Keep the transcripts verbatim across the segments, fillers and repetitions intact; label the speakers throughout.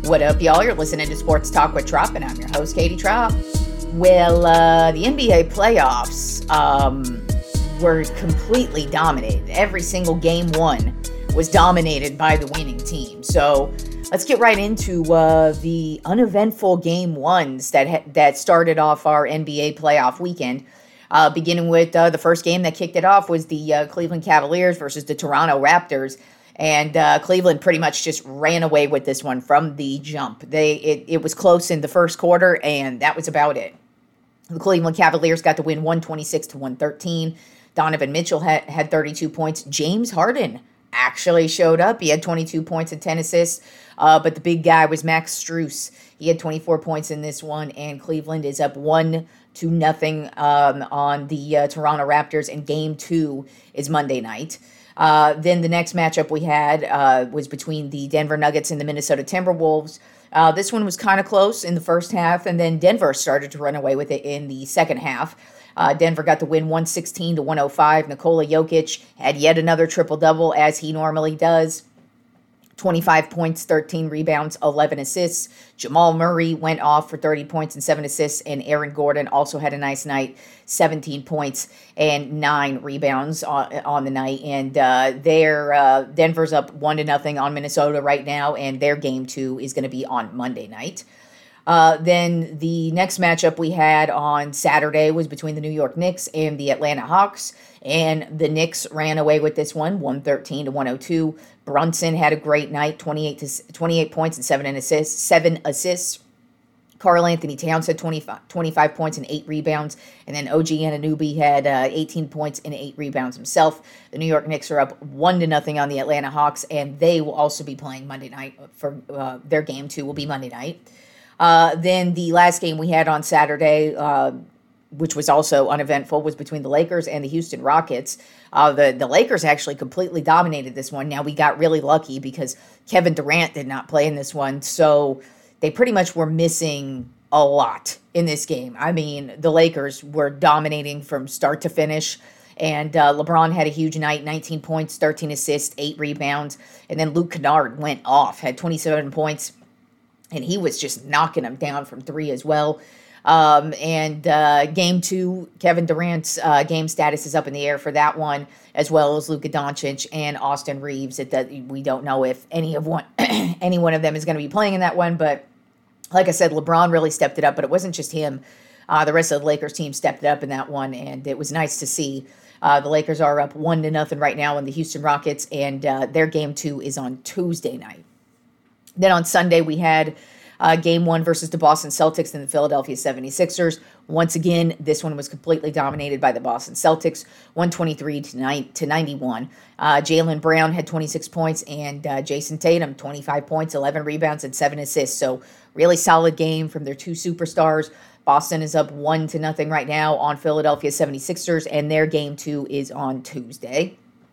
Speaker 1: What up, y'all? You're listening to Sports Talk with Trop, and I'm your host, Katie Trop. Well, uh, the N B A playoffs um, were completely dominated. Every single game one was dominated by the winning team. So let's get right into uh, the uneventful game ones that ha- that started off our N B A playoff weekend. Uh, beginning with uh, the first game that kicked it off was the uh, Cleveland Cavaliers versus the Toronto Raptors. And uh, Cleveland pretty much just ran away with this one from the jump. They it, it was close in the first quarter, and that was about it. The Cleveland Cavaliers got the win one twenty-six to one thirteen. Donovan Mitchell had, had thirty-two points. James Harden actually showed up. He had twenty-two points and ten assists. Uh, but the big guy was Max Strus. He had twenty-four points in this one, and Cleveland is up one to nothing um, on the uh, Toronto Raptors, and game two is Monday night. Uh, then the next matchup we had uh, was between the Denver Nuggets and the Minnesota Timberwolves. Uh, this one was kind of close in the first half, and then Denver started to run away with it in the second half. Uh, Denver got the win one sixteen to one oh five. Nikola Jokic had yet another triple-double, as he normally does. twenty-five points, thirteen rebounds, eleven assists. Jamal Murray went off for thirty points and seven assists, and Aaron Gordon also had a nice night, seventeen points and nine rebounds on, on the night. And uh, they're, uh, Denver's up one to nothing on Minnesota right now, and their game two is going to be on Monday night. Uh, then the next matchup we had on Saturday was between the New York Knicks and the Atlanta Hawks, and the Knicks ran away with this one, one thirteen to one oh two. Brunson had a great night, twenty-eight to twenty-eight points and seven assists. Seven assists. Karl Anthony Towns had twenty-five, twenty-five points and eight rebounds, and then O G Anunoby had uh, eighteen points and eight rebounds himself. The New York Knicks are up one to nothing on the Atlanta Hawks, and they will also be playing Monday night. For uh, their game two will be Monday night. Uh, then the last game we had on Saturday, uh, which was also uneventful, was between the Lakers and the Houston Rockets. Uh, the, the Lakers actually completely dominated this one. Now, we got really lucky because Kevin Durant did not play in this one, so they pretty much were missing a lot in this game. I mean, the Lakers were dominating from start to finish, and uh, LeBron had a huge night, nineteen points, thirteen assists, eight rebounds, and then Luke Kennard went off, had twenty-seven points, and he was just knocking them down from three as well. Um, and uh, game two, Kevin Durant's uh, game status is up in the air for that one, as well as Luka Doncic and Austin Reeves. It does, we don't know if any of one any one of them is going to be playing in that one, but like I said, LeBron really stepped it up, but it wasn't just him. Uh, the rest of the Lakers team stepped it up in that one, and it was nice to see. Uh, the Lakers are up one to nothing right now in the Houston Rockets, and uh, their game two is on Tuesday night. Then on Sunday, we had uh, game one versus the Boston Celtics and the Philadelphia seventy-sixers. Once again, this one was completely dominated by the Boston Celtics, one twenty-three to ninety-one. Uh, Jaylen Brown had twenty-six points, and uh, Jason Tatum, twenty-five points, eleven rebounds, and seven assists. So really solid game from their two superstars. Boston is up one to nothing right now on Philadelphia seventy-sixers, and their game two is on Tuesday.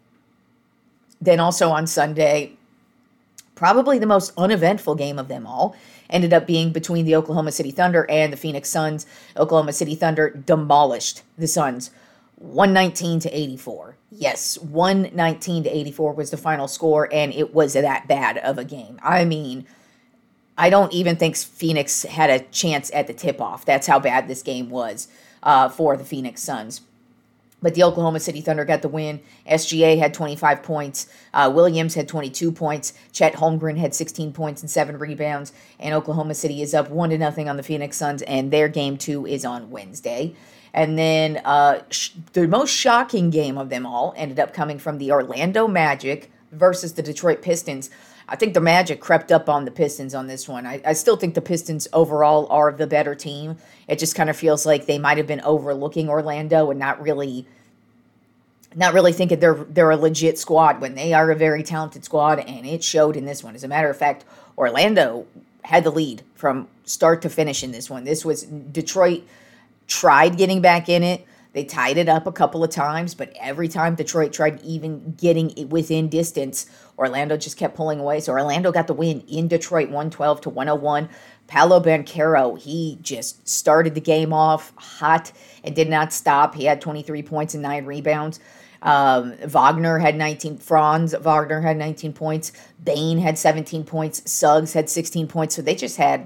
Speaker 1: Then also on Sunday, probably the most uneventful game of them all, ended up being between the Oklahoma City Thunder and the Phoenix Suns. Oklahoma City Thunder demolished the Suns, one nineteen to eighty-four. Yes, one nineteen to eighty-four was the final score, and it was that bad of a game. I mean, I don't even think Phoenix had a chance at the tip-off. That's how bad this game was uh, for the Phoenix Suns. But the Oklahoma City Thunder got the win. S G A had twenty-five points. Uh, Williams had twenty-two points. Chet Holmgren had sixteen points and seven rebounds. And Oklahoma City is up one to nothing on the Phoenix Suns, and their game two is on Wednesday. And then uh, sh- the most shocking game of them all ended up coming from the Orlando Magic versus the Detroit Pistons. I think the Magic crept up on the Pistons on this one. I, I still think the Pistons overall are the better team. It just kind of feels like they might have been overlooking Orlando and not really, not really thinking they're they're a legit squad when they are a very talented squad, and it showed in this one. As a matter of fact, Orlando had the lead from start to finish in this one. This was Detroit tried getting back in it. They tied it up a couple of times, but every time Detroit tried even getting it within distance, Orlando just kept pulling away. So Orlando got the win in Detroit, one twelve to one oh one. Paolo Banchero, he just started the game off hot and did not stop. He had twenty-three points and nine rebounds. Um, Wagner had nineteen, Franz Wagner had nineteen points, Bain had seventeen points, Suggs had sixteen points, so they just had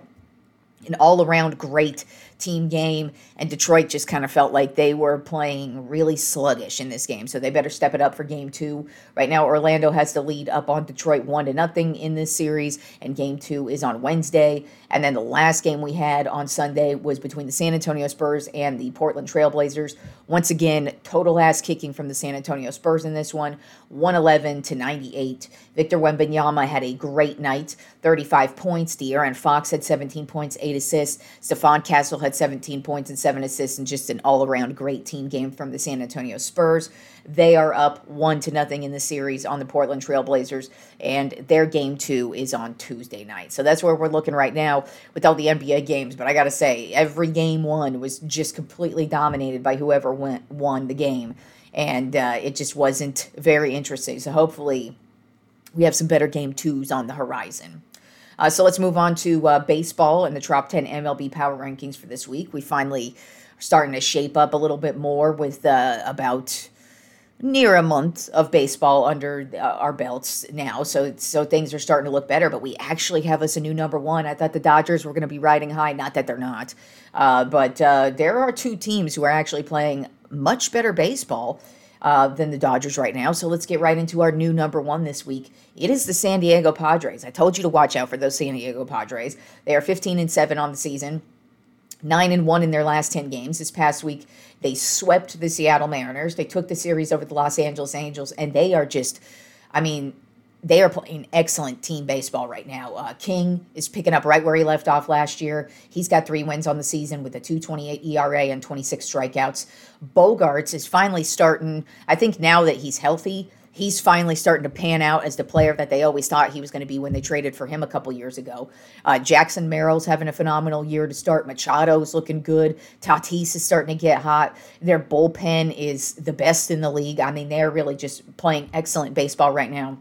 Speaker 1: an all-around great team game, and Detroit just kind of felt like they were playing really sluggish in this game, so they better step it up for game two. Right now, Orlando has the lead up on Detroit one to nothing in this series, and game two is on Wednesday. And then the last game we had on Sunday was between the San Antonio Spurs and the Portland Trail Blazers. Once again, total ass kicking from the San Antonio Spurs in this one, one eleven to ninety-eight. Victor Wembanyama had a great night, thirty-five points. De'Aaron Fox had seventeen points, eight assists. Stephon Castle had seventeen points and seven assists, and just an all-around great team game from the San Antonio Spurs. They are up one to nothing in the series on the Portland Trail Blazers, and their game two is on Tuesday night. So that's where we're looking right now with all the N B A games. But I got to say, every game one was just completely dominated by whoever went, won the game, and uh, it just wasn't very interesting. So hopefully we have some better game twos on the horizon. Uh, so let's move on to uh, baseball and the top ten M L B power rankings for this week. We finally are starting to shape up a little bit more with uh, about near a month of baseball under uh, our belts now, so so things are starting to look better, but we actually have us a new number one. I thought the Dodgers were going to be riding high, not that they're not, uh, but uh, there are two teams who are actually playing much better baseball uh, than the Dodgers right now, so let's get right into our new number one this week. It is the San Diego Padres. I told you to watch out for those San Diego Padres. They are fifteen and seven on the season, nine and one in their last ten games. This past week, they swept the Seattle Mariners. They took the series over the Los Angeles Angels, and they are just, I mean, they are playing excellent team baseball right now. Uh, King is picking up right where he left off last year. He's got three wins on the season with a two twenty-eight E R A and twenty-six strikeouts. Bogarts is finally starting, I think now that he's healthy, he's finally starting to pan out as the player that they always thought he was going to be when they traded for him a couple years ago. Uh, Jackson Merrill's having a phenomenal year to start. Machado's looking good. Tatis is starting to get hot. Their bullpen is the best in the league. I mean, they're really just playing excellent baseball right now.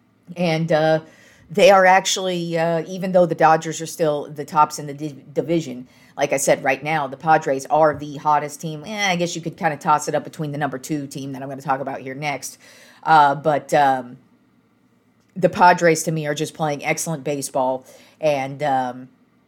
Speaker 1: And uh, they are actually, uh, even though the Dodgers are still the tops in the di- division, like I said, right now, the Padres are the hottest team. Eh, I guess you could kind of toss it up between the number two team that I'm going to talk about here next. Uh, but um, the Padres, to me, are just playing excellent baseball, and um,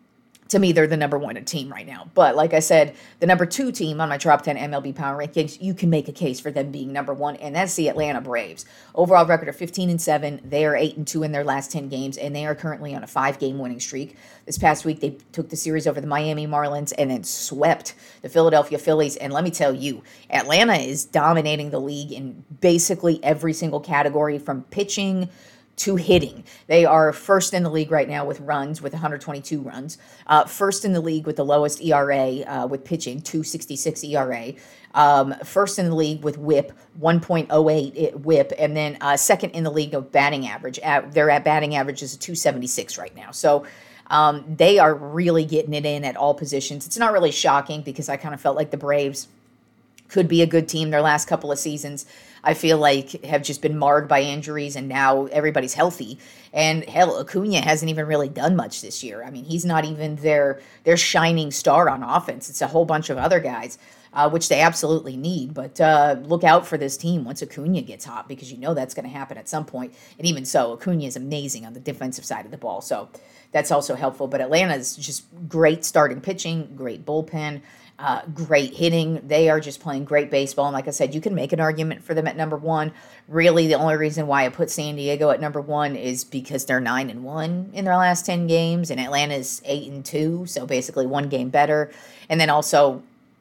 Speaker 1: to me, they're the number one team right now. But like I said, the number two team on my top ten M L B power rankings, you can make a case for them being number one, and that's the Atlanta Braves. Overall record of fifteen and seven. They are eight and two in their last ten games, and they are currently on a five-game winning streak. This past week, they took the series over the Miami Marlins and then swept the Philadelphia Phillies. And let me tell you, Atlanta is dominating the league in basically every single category, from pitching to hitting. They are first in the league right now with runs, with one hundred twenty-two runs. Uh, first in the league with the lowest E R A uh, with pitching, two sixty-six E R A. Um, first in the league with whip, one point oh eight whip. And then uh, second in the league of batting average. At, their at batting average is a two seventy-six right now. So um, they are really getting it in at all positions. It's not really shocking, because I kind of felt like the Braves could be a good team their last couple of seasons. I feel like have just been marred by injuries, and now everybody's healthy. And hell, Acuna hasn't even really done much this year. I mean, he's not even their their shining star on offense. It's a whole bunch of other guys, uh, which they absolutely need. But uh, look out for this team once Acuna gets hot, because you know that's going to happen at some point. And even so, Acuna is amazing on the defensive side of the ball, so that's also helpful. But Atlanta's just great starting pitching, great bullpen. Uh, great hitting. They are just playing great baseball. And like I said, you can make an argument for them at number one. Really, the only reason why I put San Diego at number one is because they're nine and one in their last ten games, and Atlanta's eight and two, so basically one game better. And then also,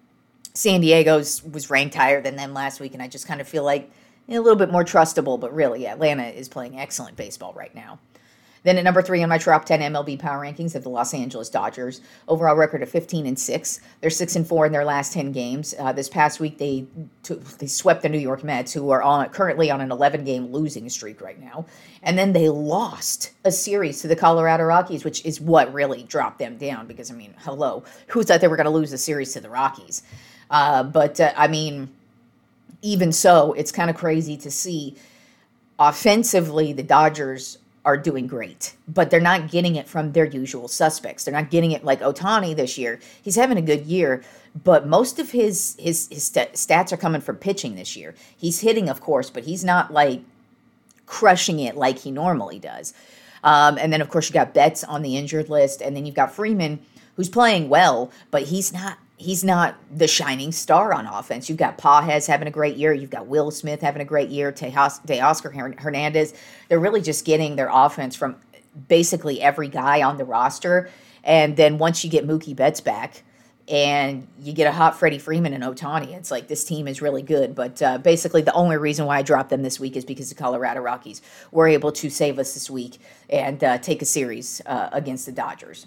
Speaker 1: San Diego's was ranked higher than them last week, and I just kind of feel like a little bit more trustable. But really, Atlanta is playing excellent baseball right now. Then at number three on my top ten M L B power rankings of the Los Angeles Dodgers. Overall record of fifteen and six. They're six and four in their last ten games. Uh, this past week, they took, they swept the New York Mets, who are on currently on an eleven-game losing streak right now. And then they lost a series to the Colorado Rockies, which is what really dropped them down. Because, I mean, hello, who thought they were going to lose a series to the Rockies? Uh, but, uh, I mean, even so, it's kind of crazy to see offensively the Dodgers are doing great, but they're not getting it from their usual suspects. They're not getting it like Ohtani this year. He's having a good year, but most of his his his st- stats are coming from pitching this year. He's hitting, of course, but he's not like crushing it like he normally does. Um, and then, of course, you got Betts on the injured list, and then you've got Freeman, who's playing well, but he's not he's not the shining star on offense. You've got Pages having a great year. You've got Will Smith having a great year. Teoscar Hernandez. They're really just getting their offense from basically every guy on the roster. And then once you get Mookie Betts back and you get a hot Freddie Freeman and Ohtani, it's like this team is really good. But uh, basically the only reason why I dropped them this week is because the Colorado Rockies were able to save us this week and uh, take a series uh, against the Dodgers.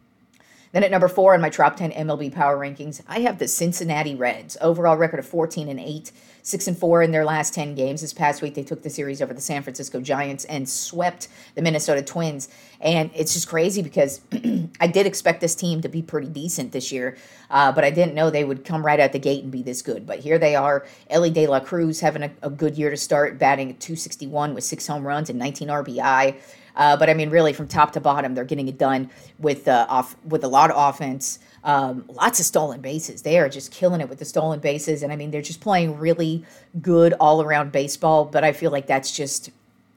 Speaker 1: Then at number four in my top ten M L B power rankings, I have the Cincinnati Reds. Overall record of fourteen and eight, six and four in their last ten games. This past week, they took the series over the San Francisco Giants and swept the Minnesota Twins. And it's just crazy because I did expect this team to be pretty decent this year, uh, but I didn't know they would come right out the gate and be this good. But here they are. Ellie De La Cruz having a, a good year to start, batting two sixty-one with six home runs and nineteen R B I. Uh, but I mean, really, from top to bottom, they're getting it done with uh, off with a lot of offense, um, lots of stolen bases. They are just killing it with the stolen bases, and I mean, they're just playing really good all-around baseball. But I feel like that's just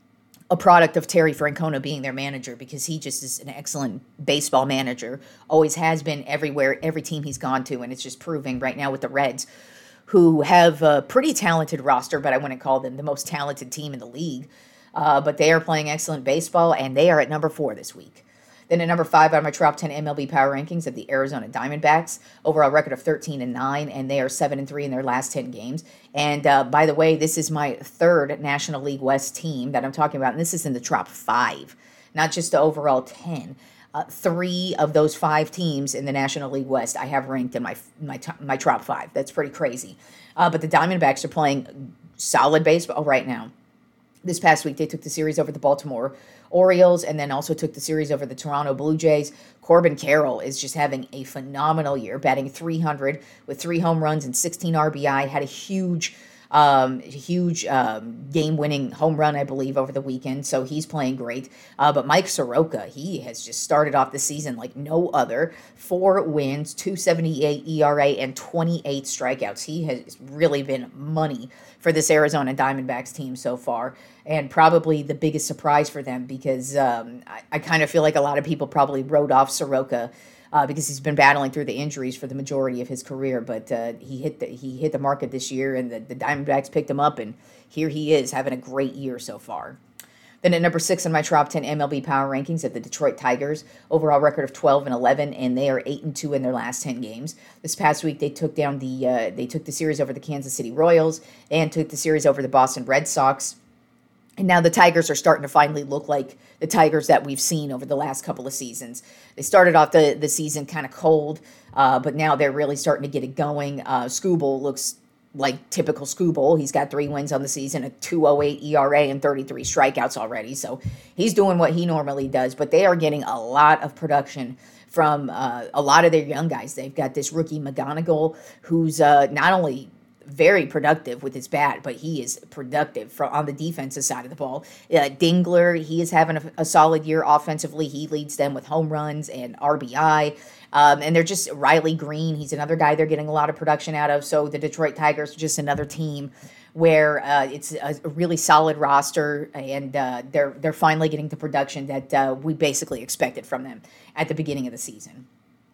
Speaker 1: a product of Terry Francona being their manager, because he just is an excellent baseball manager. Always has been everywhere, every team he's gone to, and it's just proving right now with the Reds, who have a pretty talented roster, but I wouldn't call them the most talented team in the league. Uh, but they are playing excellent baseball, and they are at number four this week. Then at number five on my top ten M L B power rankings of the Arizona Diamondbacks. Overall record of thirteen and nine, and they are seven and three in their last ten games. And uh, by the way, this is my third National League West team that I'm talking about, and this is in the top five, not just the overall ten. Uh, three of those five teams in the National League West I have ranked in my my my top five. That's pretty crazy. Uh, but the Diamondbacks are playing solid baseball right now. This past week, they took the series over the Baltimore Orioles and then also took the series over the Toronto Blue Jays. Corbin Carroll is just having a phenomenal year, batting three hundred with three home runs and sixteen R B I. Had a huge, um, huge um, game-winning home run, I believe, over the weekend, so he's playing great. Uh, but Mike Soroka, he has just started off the season like no other. Four wins, two seventy-eight E R A, and twenty-eight strikeouts. He has really been money for this Arizona Diamondbacks team so far, and probably the biggest surprise for them, because um, I, I kind of feel like a lot of people probably wrote off Soroka uh, because he's been battling through the injuries for the majority of his career, but uh, he hit the he hit the market this year, and the, the Diamondbacks picked him up, and here he is having a great year so far. Then at number six in my top ten M L B power rankings at the Detroit Tigers, overall record of twelve and eleven, and they are eight and two in their last ten games. This past week, they took down the uh, they took the series over the Kansas City Royals and took the series over the Boston Red Sox. And now the Tigers are starting to finally look like the Tigers that we've seen over the last couple of seasons. They started off the, the season kind of cold, uh, but now they're really starting to get it going. Uh, Skubal looks like typical Skubal. He's got three wins on the season, a two oh eight E R A, and thirty-three strikeouts already. So he's doing what he normally does, but they are getting a lot of production from uh, a lot of their young guys. They've got this rookie McGonigal, who's uh, not only very productive with his bat, but he is productive from on the defensive side of the ball. Uh, Dingler, he is having a, a solid year offensively. He leads them with home runs and R B I. Um, and they're just Riley Green. He's another guy they're getting a lot of production out of. So the Detroit Tigers are just another team where uh, it's a, a really solid roster, and uh, they're they're finally getting the production that uh, we basically expected from them at the beginning of the season.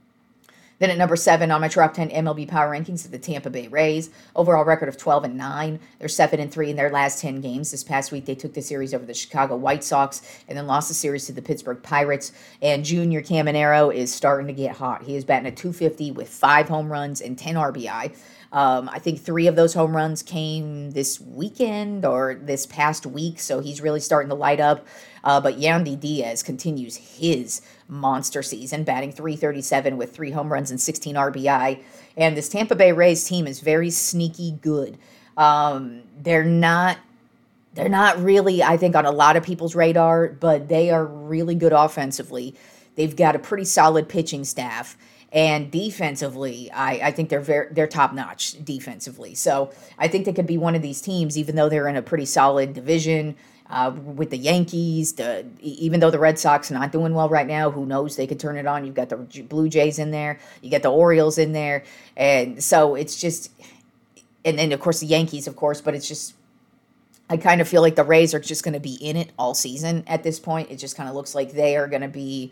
Speaker 1: Then at number seven on my top ten M L B power rankings are the Tampa Bay Rays. Overall record of twelve and nine. They're seven and three in their last ten games. This past week, they took the series over the Chicago White Sox and then lost the series to the Pittsburgh Pirates. And Junior Caminero is starting to get hot. He is batting at two fifty with five home runs and ten R B I. Um, I think three of those home runs came this weekend or this past week, so he's really starting to light up. Uh, but Yandy Diaz continues his monster season, batting three thirty-seven with three home runs and sixteen R B I. And this Tampa Bay Rays team is very sneaky good. Um, they're not they're not really, I think, on a lot of people's radar, but they are really good offensively. They've got a pretty solid pitching staff. And defensively, I, I think they're very, they're top-notch defensively. So I think they could be one of these teams, even though they're in a pretty solid division. Uh, with the Yankees, the, even though the Red Sox are not doing well right now, who knows, they could turn it on. You've got the Blue Jays in there, you get the Orioles in there, and so it's just, and then of course the Yankees, of course, but it's just, I kind of feel like the Rays are just going to be in it all season at this point. It just kind of looks like they are going to be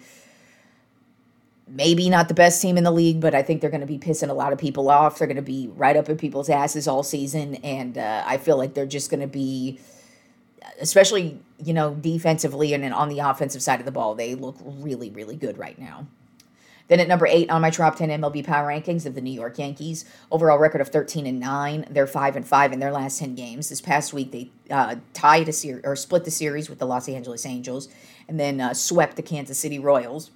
Speaker 1: maybe not the best team in the league, but I think they're going to be pissing a lot of people off. They're going to be right up in people's asses all season, and uh, I feel like they're just going to be, especially, you know, defensively and on the offensive side of the ball, they look really, really good right now. Then at number eight on my top ten M L B power rankings of the New York Yankees, overall record of thirteen and nine. They're five and five in their last ten games. This past week they uh, tied a series or split the series with the Los Angeles Angels, and then uh, swept the Kansas City Royals.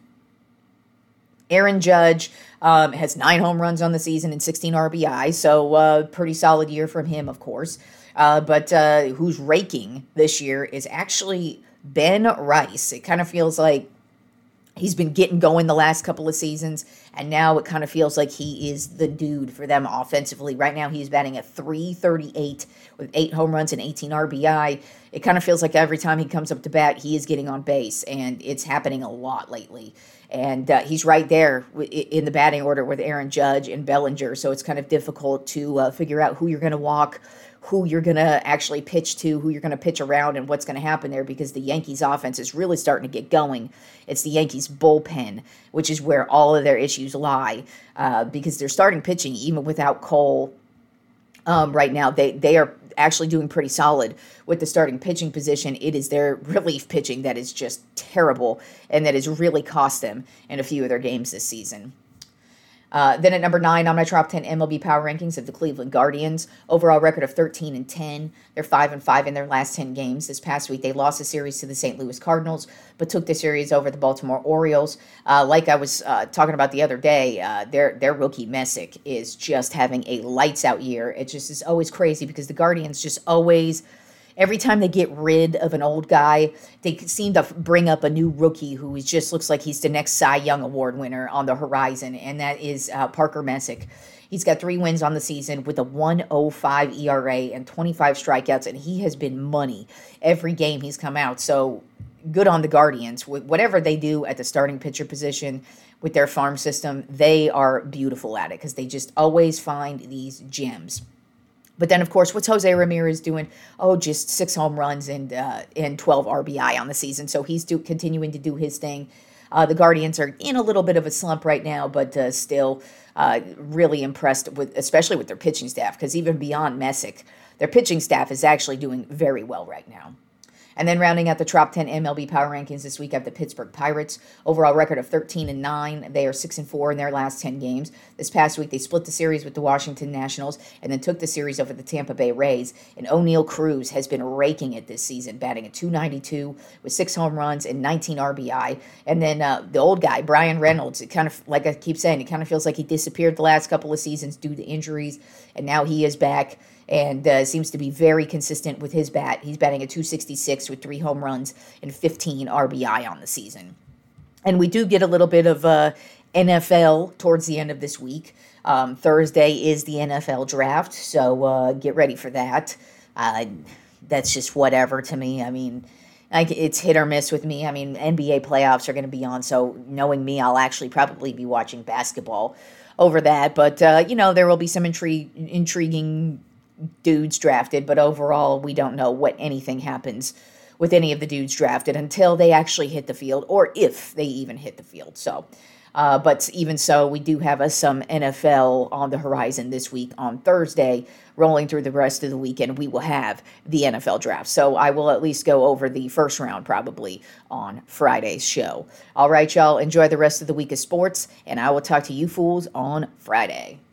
Speaker 1: Aaron Judge um, has nine home runs on the season and sixteen R B I, so uh, pretty solid year from him, of course. Uh, but uh, who's raking this year is actually Ben Rice. It kind of feels like he's been getting going the last couple of seasons, and now it kind of feels like he is the dude for them offensively. Right now he's batting at three thirty-eight with eight home runs and eighteen R B I. It kind of feels like every time he comes up to bat, he is getting on base, and it's happening a lot lately. And uh, he's right there in the batting order with Aaron Judge and Bellinger, so it's kind of difficult to uh, figure out who you're going to walk, who you're going to actually pitch to, who you're going to pitch around, and what's going to happen there, because the Yankees offense is really starting to get going. It's the Yankees bullpen, which is where all of their issues lie, uh, because they're starting pitching even without Cole. Um, right now, they, they are actually doing pretty solid with the starting pitching position. It is their relief pitching that is just terrible and that has really cost them in a few of their games this season. Uh, then at number nine on my top ten M L B power rankings of the Cleveland Guardians, overall record of thirteen and ten. They're five and five in their last ten games. This past week, they lost a series to the Saint Louis Cardinals, but took the series over the Baltimore Orioles. Uh, like I was uh, talking about the other day, uh, their their rookie Messick is just having a lights out year. It just is always crazy because the Guardians just always, every time they get rid of an old guy, they seem to bring up a new rookie who is just looks like he's the next Cy Young Award winner on the horizon, and that is uh, Parker Messick. He's got three wins on the season with a one oh five E R A and twenty-five strikeouts, and he has been money every game he's come out. So good on the Guardians. Whatever they do at the starting pitcher position with their farm system, they are beautiful at it because they just always find these gems. But then, of course, what's Jose Ramirez doing? Oh, just six home runs and uh, and twelve R B I on the season. So he's do, continuing to do his thing. Uh, the Guardians are in a little bit of a slump right now, but uh, still uh, really impressed with, especially with their pitching staff, because even beyond Messick, their pitching staff is actually doing very well right now. And then rounding out the top ten M L B power rankings this week, I have the Pittsburgh Pirates. Overall record of thirteen and nine. They are six and four in their last ten games. This past week, they split the series with the Washington Nationals and then took the series over the Tampa Bay Rays. And O'Neal Cruz has been raking it this season, batting at two ninety-two with six home runs and nineteen R B I. And then uh, the old guy, Brian Reynolds, it kind of, like I keep saying, it kind of feels like he disappeared the last couple of seasons due to injuries, and now he is back and uh, seems to be very consistent with his bat. He's batting at two sixty-six with three home runs and fifteen R B I on the season. And we do get a little bit of uh, N F L towards the end of this week. Um, Thursday is the N F L draft, so uh, get ready for that. Uh, that's just whatever to me. I mean, like, it's hit or miss with me. I mean, N B A playoffs are going to be on, so knowing me, I'll actually probably be watching basketball over that. But, uh, you know, there will be some intri- intriguing dudes drafted, but overall we don't know what anything happens with any of the dudes drafted until they actually hit the field, or if they even hit the field. So uh, but even so, we do have us some N F L on the horizon this week on Thursday. Rolling through the rest of the weekend, we will have the N F L draft. So I will at least go over the first round probably on Friday's show. All right, y'all, enjoy the rest of the week of sports, and I will talk to you fools on Friday.